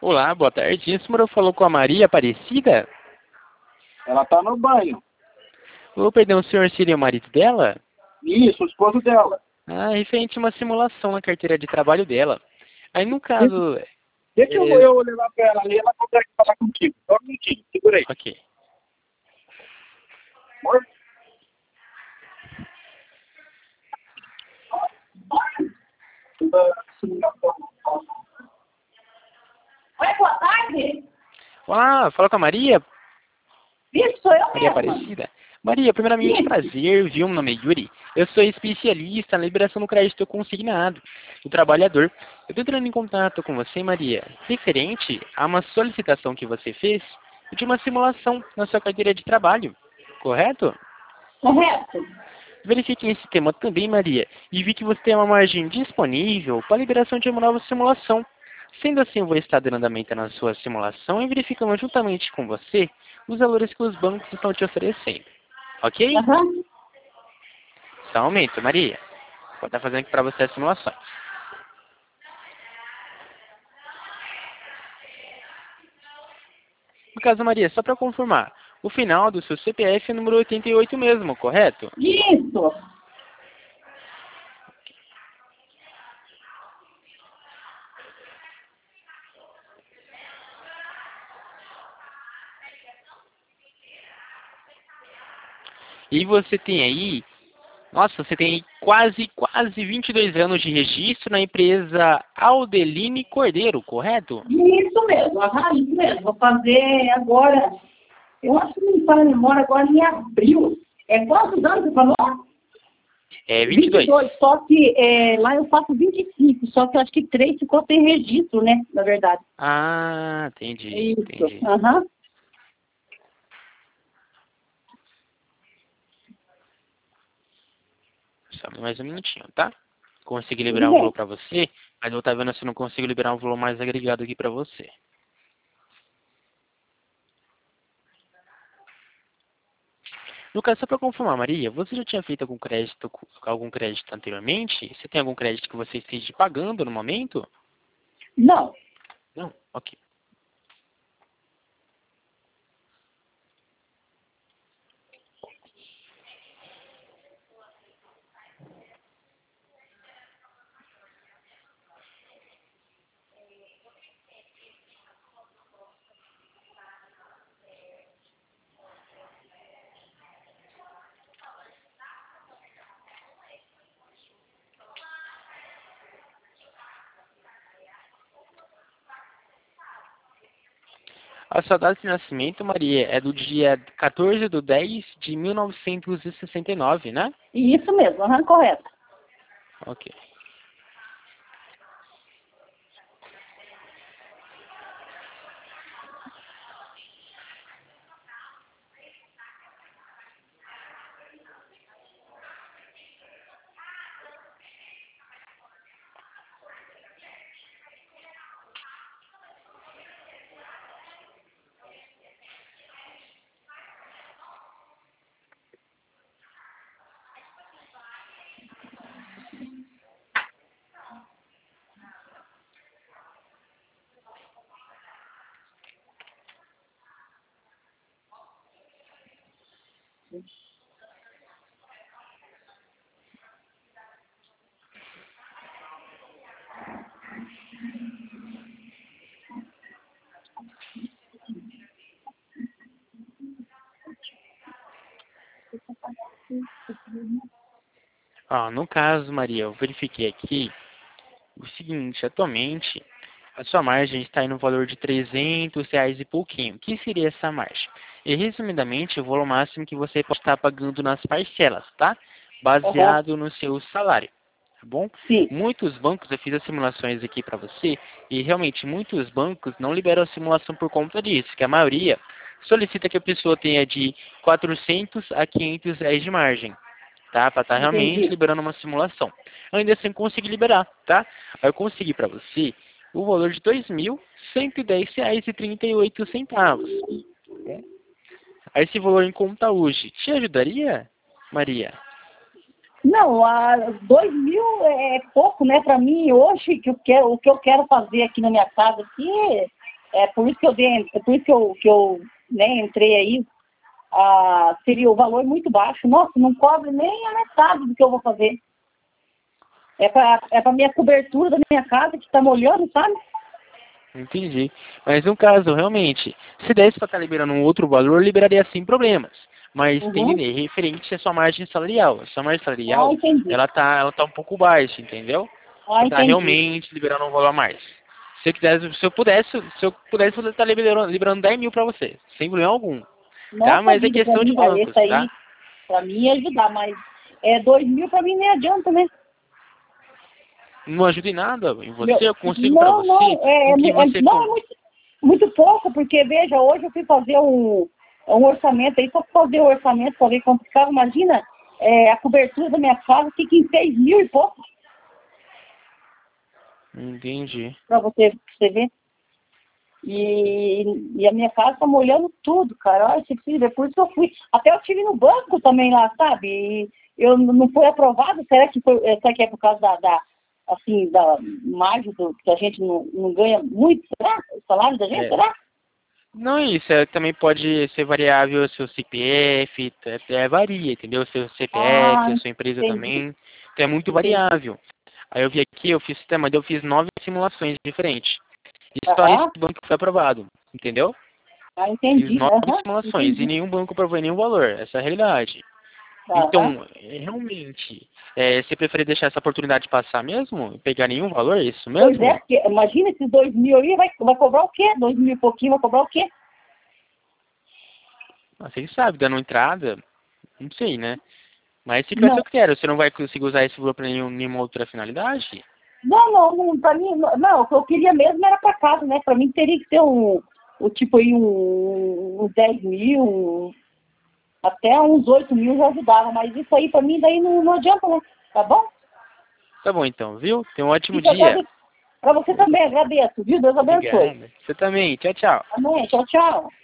Olá, boa tarde. Esse número falou com a Maria Aparecida? Ela tá no banho. Ô, perdão, o senhor seria o marido dela? Isso, o esposo dela. Ah, referente a uma simulação na carteira de trabalho dela. Aí, no caso... Deixa eu levar pra ela ali, ela consegue falar contigo. Só um minutinho, segura aí. Ok. Amor? Oi, boa tarde. Olá, fala com a Maria? Isso, sou eu Maria mesma. Aparecida. Maria, primeiramente, Isso. prazer, viu? Meu nome é Yuri. Eu sou especialista na liberação do crédito consignado do trabalhador. Eu estou entrando em contato com você, Maria, referente a uma solicitação que você fez de uma simulação na sua carteira de trabalho, correto? Correto? Verifiquei esse tema também, Maria, e vi que você tem uma margem disponível para a liberação de uma nova simulação. Sendo assim, eu vou estar dando andamento na sua simulação e verificando juntamente com você os valores que os bancos estão te oferecendo. Ok? Aham. Só um momento, Maria. Vou estar fazendo aqui para você as simulações. No caso, Maria, só para confirmar, o final do seu CPF é número 88 mesmo, correto? Isso. E você tem aí, nossa, você tem aí quase 22 anos de registro na empresa Aldeline Cordeiro, correto? Isso mesmo. Aham, isso mesmo. Vou fazer agora. Eu acho que não para a memória agora em abril. É quantos anos você falou? É 22. 22. Só que lá eu faço 25. Só que eu acho que 3 ficou sem registro, né? Na verdade. Ah, entendi, Isso. entendi. Aham. Só mais um minutinho, tá? Consegui Tudo liberar um valor bem. para você, mas eu tá vendo se eu não consigo liberar um valor mais agregado aqui para você. No caso, só para confirmar, Maria, você já tinha feito algum crédito anteriormente? Você tem algum crédito que você esteja pagando no momento? Não. Não? Ok. A sua data de nascimento, Maria, é do dia 14/10/1969, né? Isso mesmo. Aham, correto. Ok. No caso, Maria, eu verifiquei aqui o seguinte, atualmente a sua margem está aí no valor de R$ 300 e pouquinho. O que seria essa margem? E resumidamente, o valor máximo que você pode estar pagando nas parcelas, tá? Aham. Baseado no seu salário, tá bom? Sim. Muitos bancos, eu fiz as simulações aqui para você, e realmente muitos bancos não liberam a simulação por conta disso, que a maioria solicita que a pessoa tenha de 400 a R$ 500 de margem, tá? Para estar realmente Entendi. liberando uma simulação. Ainda assim, consegui liberar, tá? Aí eu consegui para você o valor de R$ 2.110,38. Aí esse valor em conta hoje, te ajudaria, Maria? Não, 2.000 é pouco, né? Para mim, hoje, o que eu quero fazer aqui na minha casa aqui, É por isso que eu dei, é por isso que eu né, entrei aí. Seria o valor muito baixo. Nossa, não cobre nem a metade do que eu vou fazer. É para minha cobertura da minha casa que está molhando, sabe? Entendi. Mas no caso, realmente, se desse para estar liberando um outro valor, liberaria sem problemas. Mas tem Uhum. referente à sua margem salarial. A sua margem salarial, Entendi. ela tá um pouco baixa, entendeu? Para estar Entendi. realmente liberando um valor a mais. Se eu pudesse eu estar liberando 10 mil para você, sem problema algum. Tá? Nossa Mas é vida, para questão de mim, bancos, esse tá? aí, para mim ia ajudar, mas 2.000 para mim nem adianta, né? Não ajuda em nada em Meu, você, eu consigo para não, você não, o que você... não, é muito pouco, porque, veja, hoje eu fui fazer um orçamento aí, só para fazer o orçamento, para ver quanto ficava, imagina, a cobertura da minha casa fica em 6.000 e pouco, Entendi. para você ver. E a minha casa tá molhando tudo, cara. Olha, você precisa ver, por isso que eu fui. Até eu tive no banco também lá, sabe? E eu não fui aprovado. Será que é por causa assim, da margem que a gente não ganha muito? Será? O salário da gente, É, será? não, isso também pode ser variável o seu CPF, varia, entendeu? O seu CPF, Ah, a sua empresa entendi. também, então é muito Entendi. variável. Aí eu vi aqui, eu fiz 9 simulações diferentes. E só esse Aham. banco foi aprovado, entendeu? Fiz Entendi. 9 Aham. simulações e Entendi. nenhum banco aprovou nenhum valor, essa é a realidade. Aham. Então, realmente, você prefere deixar essa oportunidade passar mesmo? E pegar nenhum valor, é isso Pois é, mesmo? porque imagina esses 2.000 aí, vai cobrar o quê? 2.000 e pouquinho, vai cobrar o quê? Ah, você sabe, dando entrada, não sei, né? Mas fica a Não. seu critério, você não vai conseguir usar esse valor para nenhuma outra finalidade? Não, pra mim, não, o que eu queria mesmo era pra casa, né? Pra mim teria que ter tipo aí, uns 10.000, até uns 8.000 já ajudava, mas isso aí pra mim daí não adianta, né? Tá bom? Tá bom então, viu? Tenha um ótimo Fica dia. pra você também, agradeço, viu? Deus abençoe. Obrigado. Você também. Tchau, tchau. Amém, tchau, tchau.